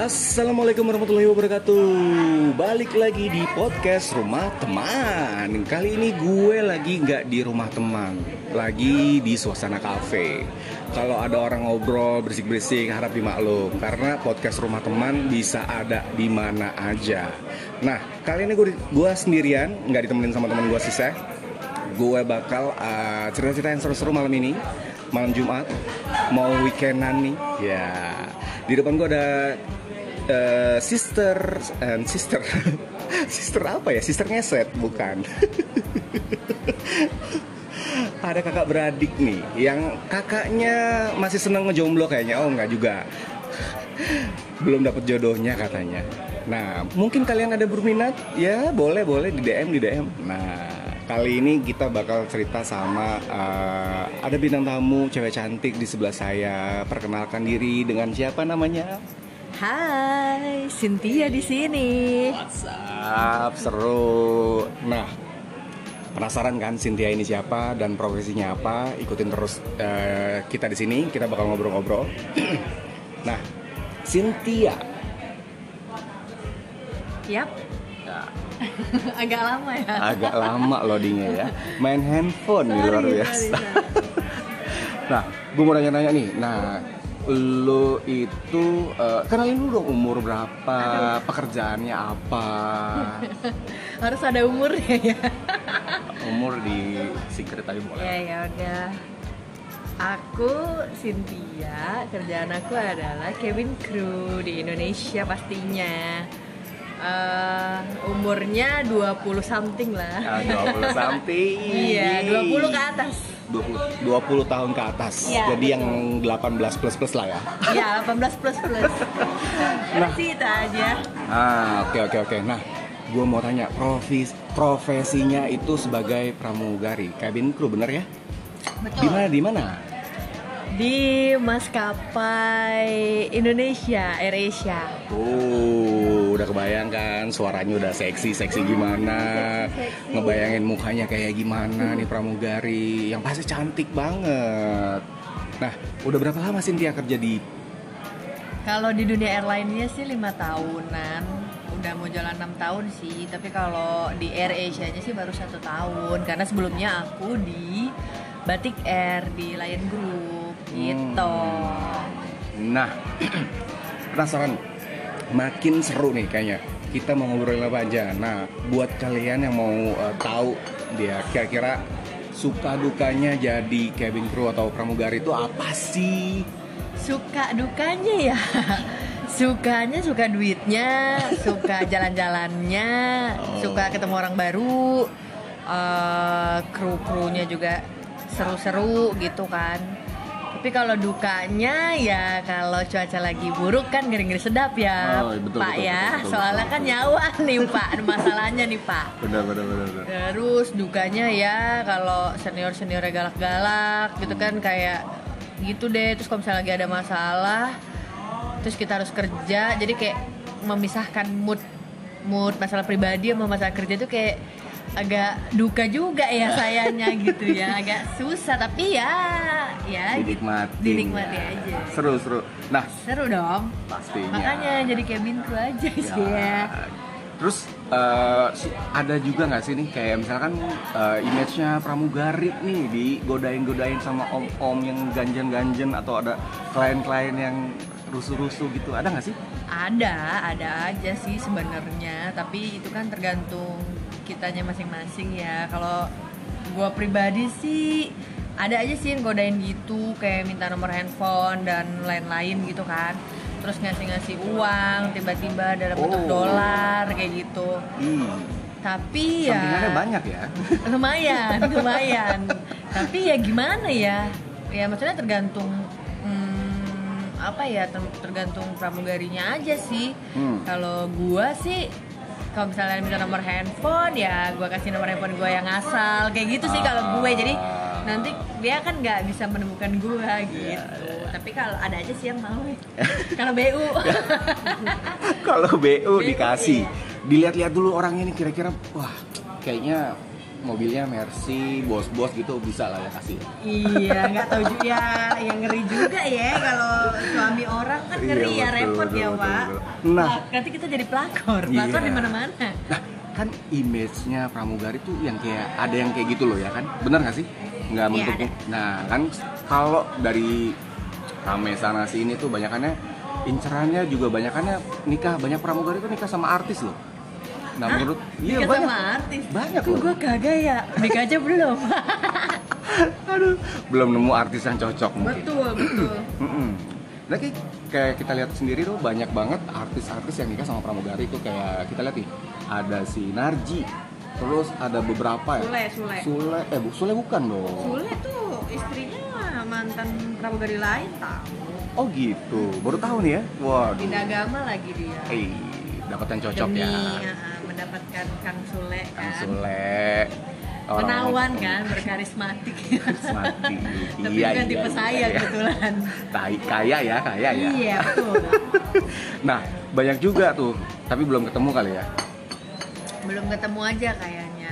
Assalamualaikum warahmatullahi wabarakatuh. Balik lagi di podcast Rumah Teman. Kali ini gue lagi gak di rumah teman, lagi di suasana kafe. Kalau ada orang ngobrol berisik-berisik harap dimaklum, karena podcast Rumah Teman bisa ada di mana aja. Nah, kali ini gue sendirian, gak ditemenin sama teman gue Siseh. Gue bakal cerita-cerita yang seru-seru malam ini, malam Jumat, mau weekendan nih. Ya, di depan gue ada sister sister apa ya? Sister ngeset bukan? Ada kakak beradik nih, yang kakaknya masih seneng ngejomblo kayaknya. Oh enggak juga, belum dapet jodohnya katanya. Nah, mungkin kalian ada berminat, ya boleh di DM. Nah, kali ini kita bakal cerita sama ada bintang tamu cewek cantik di sebelah saya. Perkenalkan diri, dengan siapa namanya? Hai, Cynthia di sini. WhatsApp, seru. Nah, penasaran kan Cynthia ini siapa dan profesinya apa? Ikutin terus kita di sini, kita bakal ngobrol-ngobrol. Nah, Cynthia. Yap. Ya. Agak lama ya. Agak lama loadingnya ya. Main handphone nih luar biasa. Nah, gue mau nanya-nanya nih. Nah, lo itu kenalin dulu dong, umur berapa, pekerjaannya apa? Harus ada umurnya ya. Umur di secret aja boleh. Ya udah. Aku Cynthia, kerjaan aku adalah cabin crew di Indonesia pastinya. Umurnya 20 something lah. 20 something. Iya, 20 ke atas. 20 tahun ke atas. Ya, jadi betul. yang 18 plus lah ya. Iya, 18 plus. Nah. Sih itu aja. Oke. Nah, gue mau tanya, profesinya itu sebagai pramugari, cabin crew, bener ya? Betul. Di mana? Di maskapai Indonesia, AirAsia. Udah kebayang kan, suaranya udah seksi gimana, Seksi. ngebayangin mukanya kayak gimana nih pramugari, yang pasti cantik banget. Nah, udah berapa lama Cynthia kerja di? Kalau di dunia airline-nya sih 5 tahunan, udah mau jalan 6 tahun sih. Tapi kalau di AirAsia-nya sih baru 1 tahun, karena sebelumnya aku di Batik Air di Lion Group gitu. Nah, penasaran, makin seru nih kayaknya. Kita mau ngobrolin apa aja. Nah, buat kalian yang mau tahu dia kira-kira suka dukanya jadi cabin crew atau pramugari itu apa sih? Suka dukanya ya. Sukanya suka duitnya, suka jalan-jalannya, suka ketemu orang baru, kru-krunya juga seru-seru gitu kan. Tapi kalau dukanya ya kalau cuaca lagi buruk kan ngeri-ngeri sedap ya, betul, Pak betul, ya. betul, Soalnya betul. Kan nyawa nih Pak, masalahnya nih Pak. Benar. Terus dukanya ya kalau senior-seniornya galak-galak gitu kan, kayak gitu deh. Terus kalau misalnya lagi ada masalah, terus kita harus kerja, jadi kayak memisahkan mood masalah pribadi sama masalah kerja itu kayak agak duka juga ya sayanya gitu ya, agak susah, tapi ya dinikmati aja. Seru. Nah, Seru dong. pastinya. Makanya jadi cabin crew aja sih ya. Terus ada juga nggak sih nih kayak misalkan image-nya pramugari nih digodain sama om-om yang ganjen-ganjen, atau ada klien-klien yang rusuh-rusuh gitu, ada nggak sih? Ada aja sih sebenarnya, tapi itu kan tergantung kitanya masing-masing ya. Kalau gua pribadi sih ada aja sih yang godain gitu, kayak minta nomor handphone dan lain-lain gitu kan. Terus ngasih uang tiba-tiba dalam bentuk dolar kayak gitu. Tapi ya Sampingannya banyak ya. lumayan. Tapi ya gimana ya? Ya maksudnya tergantung tergantung pramugarinya aja sih. Kalau gua sih, kalau misalnya minta nomor handphone ya gua kasih nomor handphone gua yang asal kayak gitu sih kalau gue. Jadi nanti dia kan nggak bisa menemukan gua gitu. Tapi kalau ada aja sih yang mau. Kalau BU. Kalau BU dikasih, dilihat-lihat dulu orangnya ini kira-kira, wah kayaknya mobilnya Mercy, bos-bos gitu bisa lah ya kasih. Iya, nggak tahu juga ya, yang ngeri juga ya kalau suami orang kan ngeri Iya, ya, betul, repot betul, ya betul, Pak. betul. Nah. Nanti kita jadi pelakor Iya. di mana-mana. Nah, kan image-nya pramugari tuh yang kayak ada yang kayak gitu loh ya kan? Bener nggak sih? Nggak Iya, menurut. ada. Nah, kan kalau dari rame sana sini tuh banyakannya incerannya juga banyakannya nikah, banyak pramugari tuh nikah sama artis loh. Nah, menurut iya Nikah banyak. sama artis. Banyak Kok loh. gue kagak ya, nikah aja belum. Aduh, belum nemu artis yang cocok mungkin. betul. Mm-mm. Nah, kayak kita lihat sendiri tuh banyak banget artis-artis yang nikah sama pramugari tuh kayak kita lihat nih ada si Narji, terus ada beberapa ya. Sule bukan dong. Sule tuh istrinya mantan pramugari lain tahu. Oh gitu, baru tahu nih ya. Waduh. Beda agama lagi dia. Dapat yang cocok Demi ya. mendapatkan Kang Sule kan. Kang Sule. Menawan kan, berkarismatik. Karismatik. Tapi bukan tipe saya kebetulan. Kaya ya. Iya betul. Nah, banyak juga tuh, tapi belum ketemu kali ya. Belum ketemu aja kayaknya.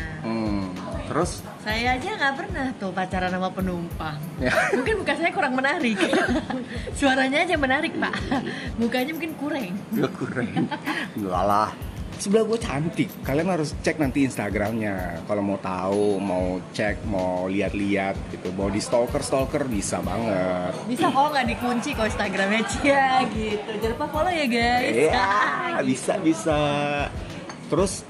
Terus Saya aja nggak pernah tuh pacaran sama penumpang. ya. Mungkin muka saya kurang menarik. Suaranya aja menarik Pak. Mukanya mungkin kurang. Gak kurang. Enggak lah. Sebelah gue cantik. Kalian harus cek nanti Instagramnya. Kalau mau tahu, mau cek, mau lihat-lihat gitu. Mau di stalker bisa banget. Bisa kok nggak dikunci kok Instagramnya Cia gitu. Jangan lupa follow ya guys. Iya, bisa. Terus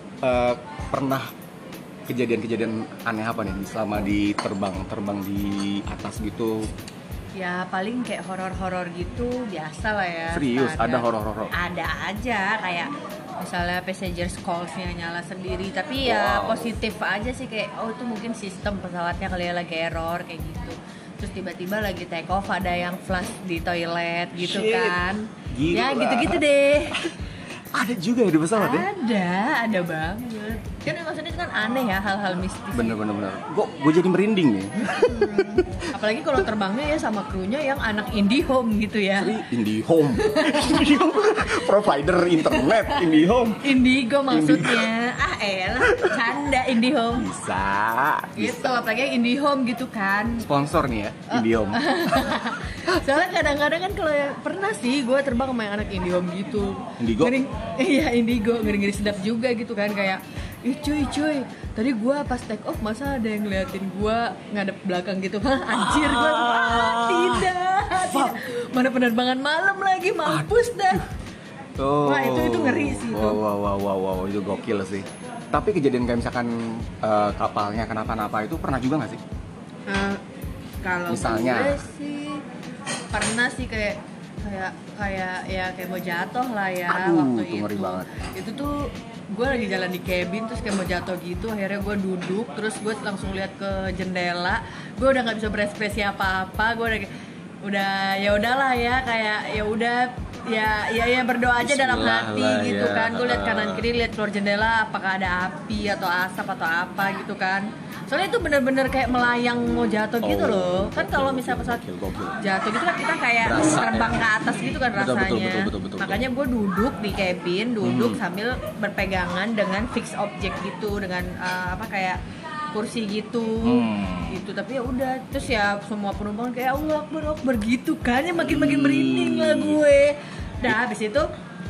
pernah kejadian-kejadian aneh apa nih selama di terbang di atas gitu? Ya paling kayak horor-horor gitu biasa lah ya. Serius, standar. ada horor-horor? Ada aja kayak misalnya passengers calls-nya nyala sendiri, tapi ya positif aja sih kayak oh itu mungkin sistem pesawatnya kali ya lagi error kayak gitu. Terus tiba-tiba lagi take off ada yang flush di toilet gitu. Shit. Kan. Gila. Ya gitu-gitu deh. Ada juga ya di pesawat ya? Ada banget. Kan maksudnya itu kan aneh ya hal-hal mistis. Bener. Gue jadi merinding nih. Apalagi kalau terbangnya ya sama krunya yang anak IndiHome gitu ya. IndiHome. Provider internet IndiHome. Indigo maksudnya. Elah, canda IndiHome. Bisa. Gitu, apalagi yang IndiHome gitu kan. Sponsor nih ya, IndiHome. Soalnya kadang-kadang kan kalau pernah sih gue terbang sama yang anak IndiHome gitu. Indigo? Iya, Indigo, ngeri-ngeri sedap juga gitu kan kayak ih cuy, tadi gue pas take off masa ada yang ngeliatin gue ngadep belakang gitu. Hah, anjir gue tidak. Mana penerbangan malam lagi, mampus dah. Wah, itu ngeri sih itu. Wow, itu gokil sih. Tapi kejadian kayak misalkan kapalnya kenapa-napa itu pernah juga nggak sih? Kalau Misalnya? gue sih pernah sih kayak mau jatuh lah ya. Aduh, waktu itu ngeri banget. Itu tuh gue lagi jalan di cabin terus kayak mau jatuh gitu, akhirnya gue duduk terus gue langsung lihat ke jendela, gue udah nggak bisa berekspresi apa-apa, gue udah ya udahlah ya kayak ya udah ya berdoa aja dalam hati Bismillah gitu ya. kan. Gue lihat kanan kiri, lihat keluar jendela apakah ada api atau asap atau apa gitu kan. Soalnya itu bener-bener kayak melayang mau jatuh gitu loh. Kan kalau misalnya pesawat Gokil. jatuh gitu kan kita kayak Berasa, terbang ya. ke atas gitu kan Betul, rasanya. betul. Makanya gue duduk di cabin, sambil berpegangan dengan fix object gitu, dengan kayak kursi gitu. Gitu. Tapi ya udah, terus ya semua penumpang kayak Allah Akbar gitu kan, ya makin merinding lah gue. Nah, habis itu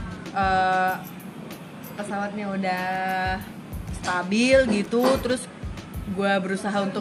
pesawatnya udah stabil gitu, terus gue berusaha untuk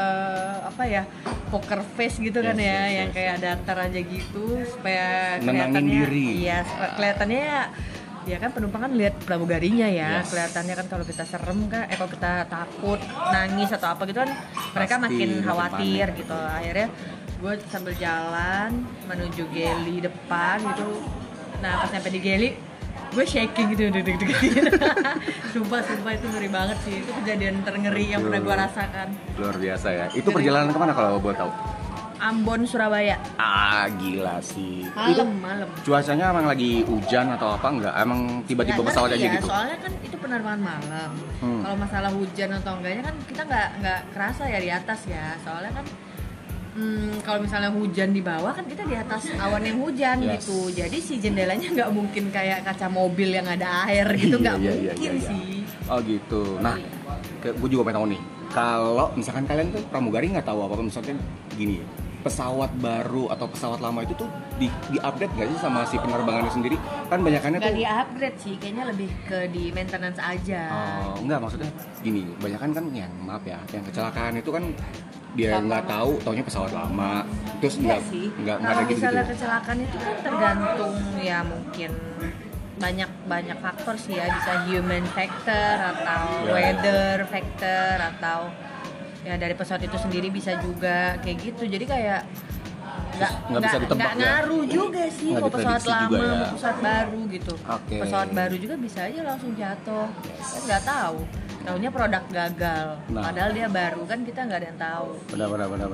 poker face gitu kan yang kayak datar aja gitu supaya Nenangin kelihatannya diri. iya kelihatannya ya kan penumpang kan lihat pramugarinya ya. Yes. Kelihatannya kan kalau kita serem kan kalau kita takut nangis atau apa gitu kan mereka Pasti makin makin khawatir panik. gitu. Akhirnya gue sambil jalan menuju galley depan gitu. Nah pas sampai di galley gue shaking gitu, sumpah itu ngeri banget sih. Itu kejadian terngeri yang pernah gue rasakan. Luar biasa ya. Itu perjalanan kemana kalau boleh tahu? Ambon, Surabaya. Gila sih. Malam. Cuacanya emang lagi hujan atau apa enggak? Emang tiba-tiba Nggak pesawat ngerti aja ya, gitu? soalnya kan itu penerbangan malam. Kalau masalah hujan atau enggaknya kan kita nggak kerasa ya di atas ya. Soalnya kan kalau misalnya hujan di bawah kan kita di atas awan yang hujan gitu. Jadi si jendelanya nggak mungkin kayak kaca mobil yang ada air gitu, nggak mungkin sih. Oh gitu. Nah, gue juga pengen tahu nih. Kalau misalkan kalian tuh pramugari nggak tahu apa-apa, misalnya gini, pesawat baru atau pesawat lama itu tuh di-update nggak sih sama si penerbangannya sendiri? Kan banyakannya Nggak tuh di-upgrade sih, kayaknya lebih ke di maintenance aja. enggak, maksudnya gini, banyakan kan yang maaf ya, yang kecelakaan itu kan dia nggak tahu, taunya pesawat lama, terus Iya sih. nggak Kalau ada gitu. misalnya kecelakaan itu kan tergantung ya mungkin banyak faktor sih ya, bisa human factor atau Ya. weather factor atau ya dari pesawat itu sendiri bisa juga kayak gitu. Jadi kayak Nggak bisa ditebak nggak ya? ngaruh juga sih Nggak mau pesawat diprediksi lama juga ya? mau pesawat baru gitu. Oke. Pesawat baru juga bisa aja langsung jatuh. Yes. Kan nggak tahu. Taunya produk gagal. Nah. Padahal dia baru kan kita nggak ada yang tahu. Benar.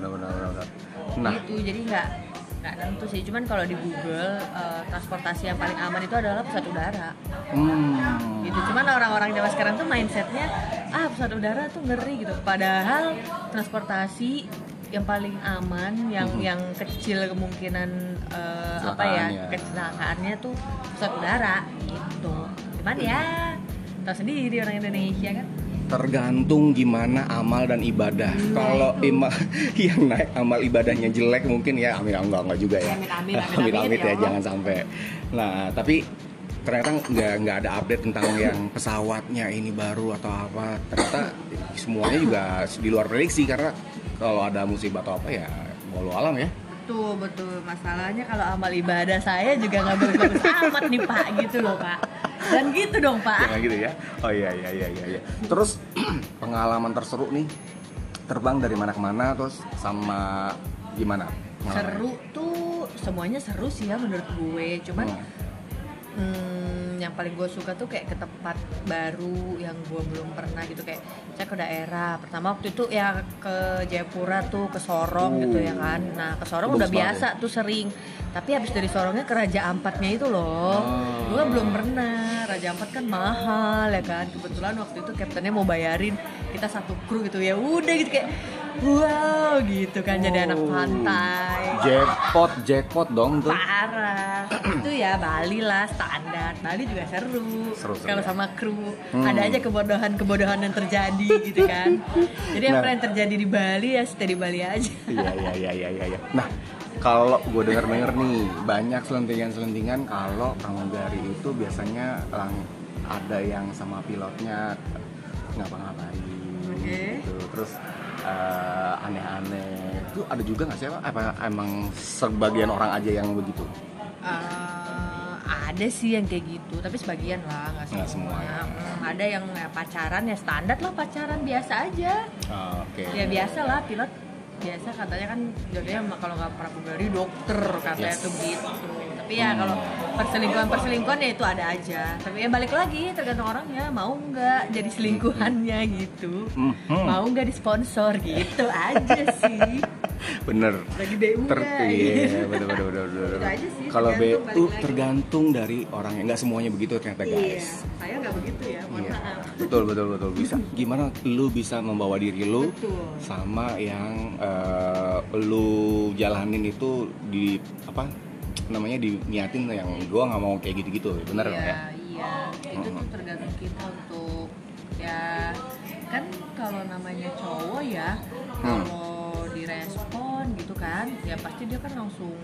Nah, Gitu, jadi nggak tentu sih. Cuman kalau di Google transportasi yang paling aman itu adalah pesawat udara. Gitu. Cuman orang-orang zaman sekarang tuh mindsetnya pesawat udara tuh ngeri gitu. Padahal transportasi yang paling aman, yang kecil kemungkinan kecelakaannya tuh pesawat udara gitu. Cuman ya tahu sendiri orang Indonesia kan. tergantung gimana amal dan ibadah. Kalau yang naik amal ibadahnya jelek mungkin ya enggak juga ya. Amit ya, jangan sampai. Nah, tapi ternyata nggak ada update tentang yang pesawatnya ini baru atau apa. Ternyata semuanya juga di luar prediksi, karena kalau ada musibah atau apa ya walau alam ya. Betul. Masalahnya kalau amal ibadah saya juga nggak bagus-bagus amat nih Pak, gitu loh Pak. Dan gitu dong Pak. Jangan gitu ya. Oh iya. Terus pengalaman terseru nih, terbang dari mana ke mana, terus sama gimana? Seru tuh, semuanya seru sih ya menurut gue. Cuman yang paling gue suka tuh kayak ke tempat baru yang gue belum pernah gitu, kayak saya ke daerah. Pertama waktu itu ya ke Jayapura tuh, ke Sorong gitu ya kan. Nah ke Sorong udah biasa tuh sering. Tapi habis dari Sorongnya ke Raja Ampatnya itu loh, gue belum pernah. Raja Ampat kan mahal ya kan. Kebetulan waktu itu kaptennya mau bayarin kita satu kru gitu, ya udah gitu kayak wow gitu kan, jadi anak pantai. Jackpot dong tuh. Parah. Itu ya Bali lah standar. Bali juga seru. Kalau ya. sama kru ada aja kebodohan yang terjadi gitu kan. Jadi apa yang terjadi di Bali ya stay di Bali aja. Iya. Nah, kalau gue denger nih banyak selentingan kalau pramugari itu biasanya ada yang sama pilotnya ngapa-ngapain gitu. Terus aneh-aneh itu ada juga nggak sih? Apa emang sebagian orang aja yang begitu? Ada sih yang kayak gitu, tapi sebagian lah, nggak semua. Ada yang pacaran ya standar lah, pacaran biasa aja. Oke. Ya biasa lah, pilot biasa katanya kan jodohnya kalau nggak pramugari dokter katanya tuh gitu. Tapi ya kalau perselingkuhan ya itu ada aja. Tapi ya balik lagi tergantung orangnya mau nggak jadi selingkuhannya gitu. Mau nggak disponsor gitu aja sih. Bener. Lagi BU Iya, bener. Itu aja sih. Kalau BU tergantung dari orangnya, nggak semuanya begitu ternyata guys. Iya, saya nggak begitu ya, mohon maaf. Betul. Bisa. Gimana lu bisa membawa diri lu sama yang lu jalanin itu di apa namanya, diniatin yang gua nggak mau kayak gitu-gitu, bener ya? Iya. Itu tuh tergantung kita untuk ya kan kalau namanya cowok ya kalau direspon gitu kan ya pasti dia kan langsung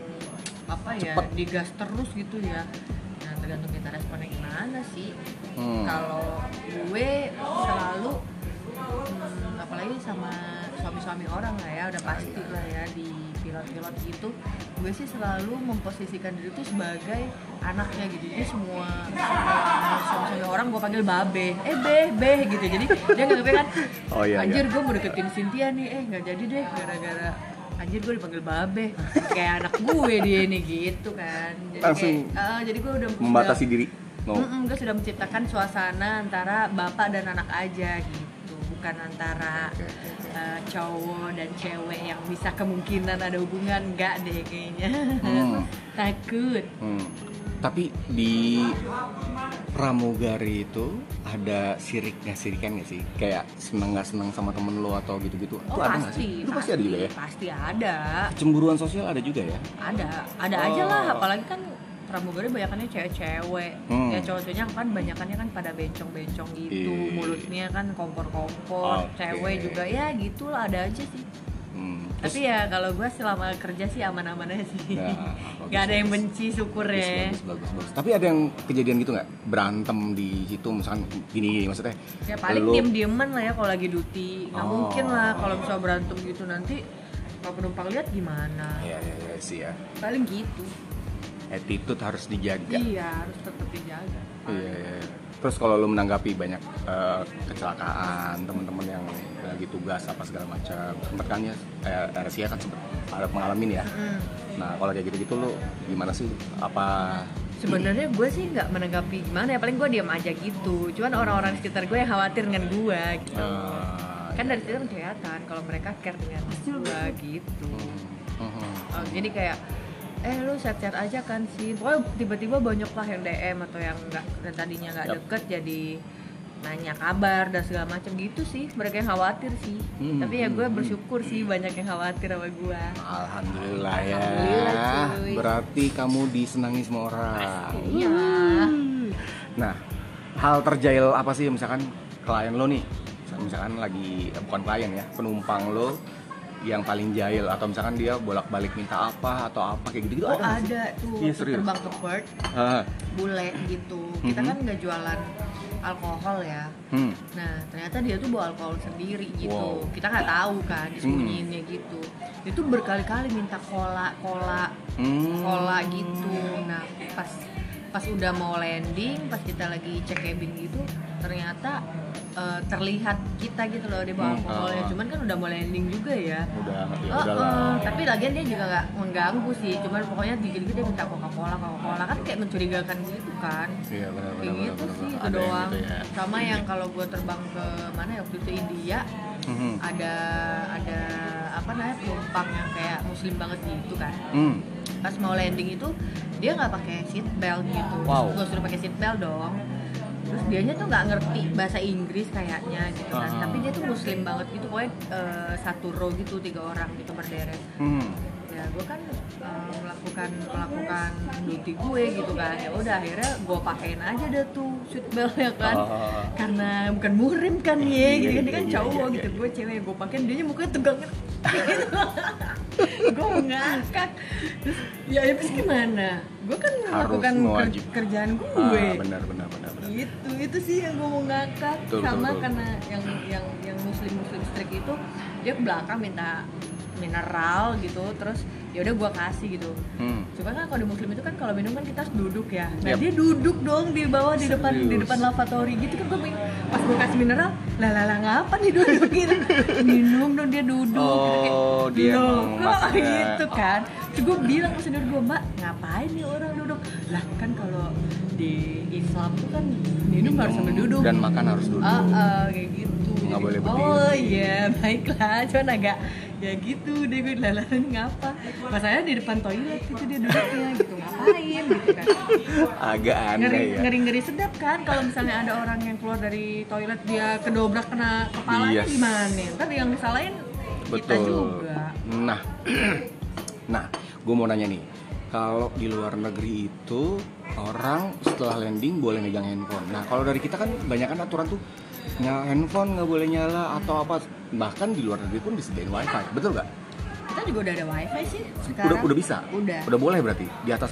digas terus gitu ya. Nah tergantung kita responnya gimana sih. Kalau gue selalu apalagi sama suami-suami orang lah ya, udah pasti lah ya di pilot-pilot gitu, gue sih selalu memposisikan diri tuh sebagai anaknya gitu. Jadi semua suami-suami orang gue panggil babe, beh gitu. Jadi dia nganggapnya kan anjir gue mau deketin Cynthia nih, nggak jadi deh gara-gara anjir gue dipanggil babe kayak anak gue dia nih gitu kan. Jadi langsung jadi gue udah membatasi diri. Gue sudah menciptakan suasana antara bapak dan anak aja gitu, bukan antara cowok dan cewek yang bisa kemungkinan ada hubungan, enggak deh kayaknya. Takut. Tapi di pramugari itu ada sirikan nggak sih? Kayak seneng nggak seneng sama temen lo atau gitu-gitu? Itu ada nggak sih? Itu pasti ada juga ya? Pasti ada. Cemburuan sosial ada juga ya? Ada aja lah. Apalagi kan pramugari banyakannya cewek-cewek. Ya cowok-cowoknya kan banyakannya kan pada bencong-bencong gitu, mulutnya kan kompor-kompor. Cewek juga ya gitulah, ada aja sih. Tapi ya kalau gue selama kerja sih aman-aman aja sih. Gak ada yang benci, syukur ya. Bagus. Tapi ada yang kejadian gitu nggak? Berantem di situ misalkan gini maksudnya? Ya paling diem-dieman lah ya kalau lagi duty. Nggak mungkin lah kalau misalnya berantem gitu, nanti kalau penumpang lihat gimana? Iya sih ya. Paling gitu. Attitude harus dijaga. Iya, harus tetap dijaga. Iya. Terus kalau lu menanggapi banyak kecelakaan teman-teman yang lagi tugas apa segala macam, sempet kan ya, Resia kan sempet ada pengalamin ya. Nah kalau kayak gitu-gitu lu gimana sih? Apa? Sebenarnya gue sih nggak menanggapi gimana ya, paling gue diam aja gitu. Cuman orang-orang di sekitar gue yang khawatir dengan gue gitu. Kan dari situ kan kelihatan kalau mereka care dengan gue gitu. Jadi kayak lu chat-chat aja kan sih, pokoknya tiba-tiba banyak lah yang DM atau yang tadinya nggak deket jadi nanya kabar dan segala macam gitu sih, mereka yang khawatir sih. Tapi ya gue bersyukur sih banyak yang khawatir sama gue. Alhamdulillah ya. Cuy. Berarti kamu disenangi semua orang. Iya. Nah, hal terjahil apa sih misalkan klien lo nih, misalkan lagi bukan klien ya, penumpang lo yang paling jahil, atau misalkan dia bolak-balik minta apa atau apa kayak gitu-gitu? Ada tuh, iya, terbang ke Perth, bule gitu. Kita kan nggak jualan alkohol ya. Nah ternyata dia tuh bawa alkohol sendiri gitu. Kita nggak tahu kan, disembunyiinnya gitu. Dia tuh berkali-kali minta cola gitu. Nah pas udah mau landing, pas kita lagi cek cabin gitu, ternyata terlihat kita gitu loh dia bawa alkoholnya. Cuman kan udah mau landing juga ya. Udahlah. Tapi lagian dia juga nggak mengganggu sih. Cuman pokoknya dikit-dikit dia minta Coca-Cola kan kayak mencurigakan gitu kan. Iya benar. Kayak gitu sih itu doang. Gitu ya. Sama yang kalau gue terbang ke mana ya waktu itu India, ada apa namanya penumpang yang kayak muslim banget gitu kan. Pas mau landing itu dia nggak pakai seat belt gitu. Gue suruh pakai seat belt dong. Terus dianya tuh nggak ngerti bahasa Inggris kayaknya gitu kan. Tapi dia tuh muslim banget gitu, pokoknya satu row gitu 3 orang gitu berderet. Ya gue kan melakukan duty gue gitu kan. Ya udah akhirnya gue pakein aja deh tuh seatbelt ya kan. Karena bukan muhrim kan ya, gitu kan dia kan cowok gitu. Gue cewek, gue pakein, dia mukanya tegang gitu. Gue ngakak. Terus ya habis gimana? Gue kan melakukan kerjaan gue. Benar. Itu sih yang gue mau ngakak. Sama karena yang muslim strict itu dia ke belakang minta mineral gitu, terus ya udah gue kasih gitu. Cuma kan kalau di muslim itu kan kalau minum kan kita harus duduk ya. Nah dia duduk dong di bawah di depan lavatory gitu kan. Gue pas gue kasih mineral, lah ngapa nih duduk gitu. Minum dong, dia duduk dia kok gitu kan. Terus gue bilang ke senior gue, Mbak ngapain nih orang duduk? Lah kan kalau di Islam tuh kan minum harus sambil duduk dan makan harus duduk. Kayak gitu. Nggak boleh berdiri. Oh iya baiklah, cuman agak ya gitu deh gue lalain ngapa. Masalahnya di depan toilet gitu dia duduknya gitu, ngapain gitu kan. Agak aneh ya. Ngeri sedap kan kalau misalnya ada orang yang keluar dari toilet dia kedobrak kena kepalanya gimana? Ntar yang disalahin kita juga. Nah, gue mau nanya nih, kalau di luar negeri itu orang setelah landing boleh megang handphone. Nah, kalau dari kita kan banyak kan aturan tuh handphone nggak boleh nyala atau apa. Bahkan di luar negeri pun disediain wifi, betul nggak? Kita juga udah ada wifi sih sekarang. Udah bisa? Udah boleh berarti? Di atas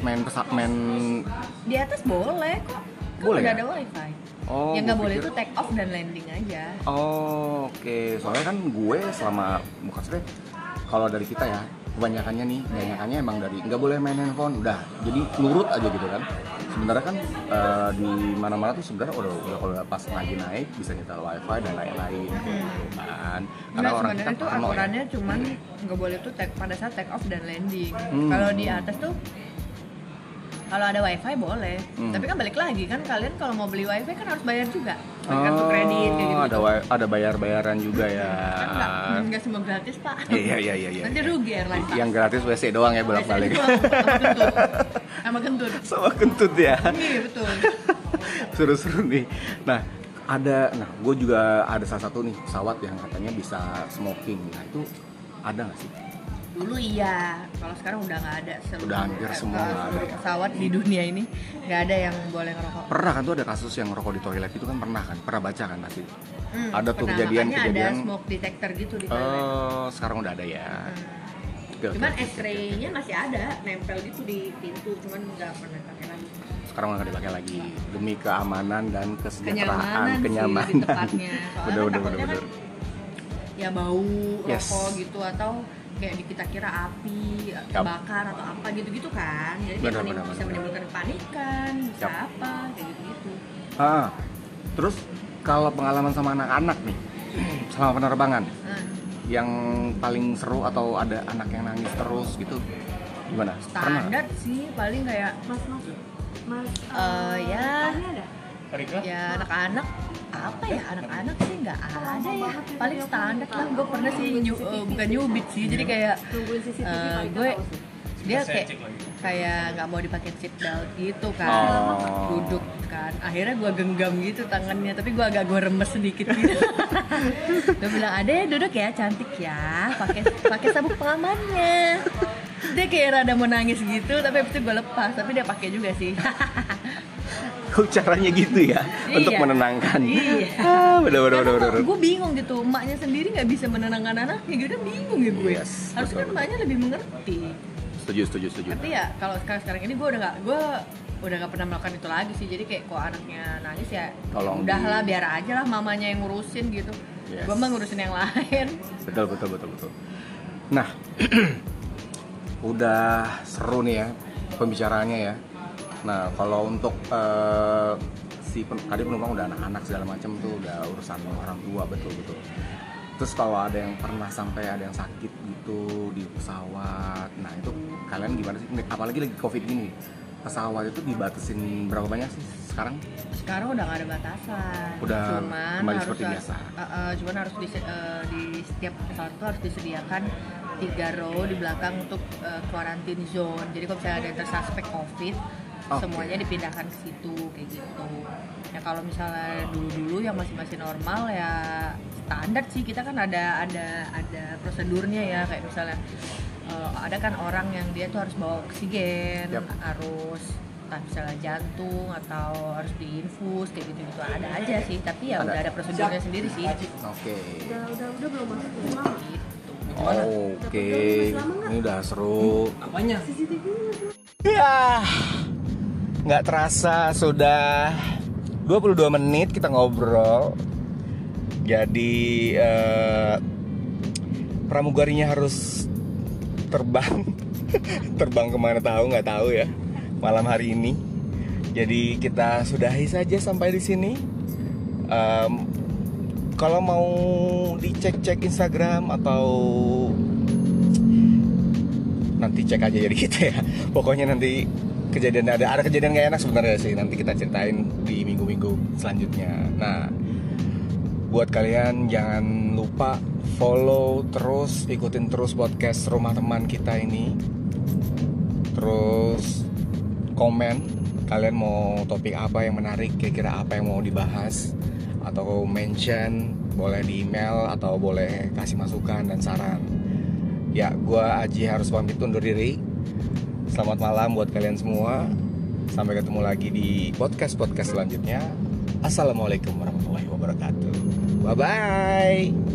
Di atas boleh kok. Boleh udah ada wifi. Yang nggak boleh itu take off dan landing aja. Oke. Soalnya kan gue selama maksudnya kalau dari kita ya kebanyakannya emang dari nggak boleh main handphone, udah jadi nurut aja gitu kan. Sebenarnya kan di mana-mana tuh sebenarnya udah kalau pas lagi naik bisa nyetel wifi dan lain-lain gitu kan. Karena orang kita itu aturannya cuman nggak boleh tuh pada saat take off dan landing. Kalau di atas tuh kalau ada wifi boleh, tapi kan balik lagi kan kalian kalau mau beli wifi kan harus bayar juga, kartu kredit kayak gitu. Ada bayar-bayaran juga ya. Kan nggak semua gratis pak. Iya. Nanti rugi airline pak. Yang gratis WC doang ya bolak-balik. Sama kentut ya. Iya betul. Seru-seru nih. Nah gue juga ada salah satu nih pesawat yang katanya bisa smoking. Nah itu ada nggak sih? Dulu iya, kalau sekarang udah nggak ada. Udah hampir semua nggak ada seluruh ya. pesawat di dunia ini nggak ada yang boleh ngerokok. Pernah kan tuh ada kasus yang ngerokok di toilet itu kan, pernah kan? Pernah baca kan pasti? Ada tuh Pernah, kejadian-kejadian. makanya ada smoke detector gitu di toilet. Sekarang udah ada ya. Oke, Cuman oke, X-ray-nya masih ada, nempel gitu di pintu, cuman nggak pernah pakai lagi. sekarang nggak dipakai lagi demi keamanan dan Kenyamanan kesejahteraan, sih lebih tepatnya. Soalnya kan takutnya kan ya bau Yes. rokok gitu, atau kayak kita kira api, bakar atau apa gitu-gitu kan. Jadi Benar, bisa benar, benar. menimbulkan kepanikan, bisa Yap. apa, kayak gitu-gitu. Terus kalau pengalaman sama anak-anak nih selama penerbangan, Nah, yang paling seru atau ada anak yang nangis terus gitu, gimana? standar sih paling kayak ya ya anak-anak apa ya, anak-anak sih nggak ada ya, paling standar lah. Gue pernah sih bukan nyubit sih, jadi kayak gue dia kayak nggak mau dipakai seat belt gitu kan, duduk kan, akhirnya gue genggam gitu tangannya, tapi gue agak remes sedikit gitu. Gue bilang, adek duduk ya, cantik ya, pakai sabuk pengamannya. Dia kayak rada mau nangis gitu, tapi habis itu gue lepas, tapi dia pakai juga sih. Caranya gitu ya, untuk Iya. menenangkan. Iya. Bener. Gue bingung gitu, emaknya sendiri nggak bisa menenangkan anaknya gitu kan, bingung ya gue. Yes, Harusnya kan betul. emaknya lebih mengerti. Setuju. Tapi ya kalau sekarang ini gue udah nggak pernah melakukan itu lagi sih. Jadi kayak kok anaknya nangis ya, Tolong udahlah biar aja lah mamanya yang ngurusin gitu. Yes. Gue mah ngurusin yang lain. Betul. Nah, udah seru nih ya pembicaraannya ya. Nah, kalau untuk tadi penumpang udah anak-anak segala macam tuh udah urusan orang tua, betul. Terus kalau ada yang pernah sampai ada yang sakit gitu di pesawat, nah itu kalian gimana sih? Apalagi lagi COVID gini, pesawat itu dibatasin berapa banyak sih sekarang? Sekarang udah nggak ada batasan. Udah cuman kembali harus seperti biasa. Cuman harus di setiap pesawat itu harus disediakan 3 row di belakang untuk quarantine zone. Jadi kalau misalnya ada yang tersuspek COVID, semuanya dipindahkan ke situ kayak gitu. Ya kalau misalnya dulu yang masih normal ya standar sih, kita kan ada prosedurnya ya, kayak misalnya ada kan orang yang dia tuh harus bawa oksigen, harus entah misalnya jantung atau harus diinfus kayak gitu ada aja sih, tapi ya udah ada prosedurnya sendiri sih. Oke. Udah belum masuk ke rumah. Gitu. Oke. Ini udah seru. Apanya? Ya, nggak terasa sudah 22 menit kita ngobrol. Jadi pramugarinya harus terbang terbang kemana nggak tahu ya malam hari ini. Jadi kita sudahi saja sampai di sini. Kalau mau dicek Instagram atau nanti cek aja jadi kita ya. Pokoknya nanti kejadian ada kejadian gak enak sebenarnya sih, nanti kita ceritain di minggu-minggu selanjutnya. Nah, buat kalian jangan lupa follow terus, ikutin terus podcast Rumah Teman kita ini. Terus komen kalian mau topik apa yang menarik, kira-kira apa yang mau dibahas, atau mention boleh di email atau boleh kasih masukan dan saran. Ya, gua Aji harus pamit undur diri. Selamat malam buat kalian semua. Sampai ketemu lagi di podcast selanjutnya. Assalamualaikum warahmatullahi wabarakatuh. Bye bye.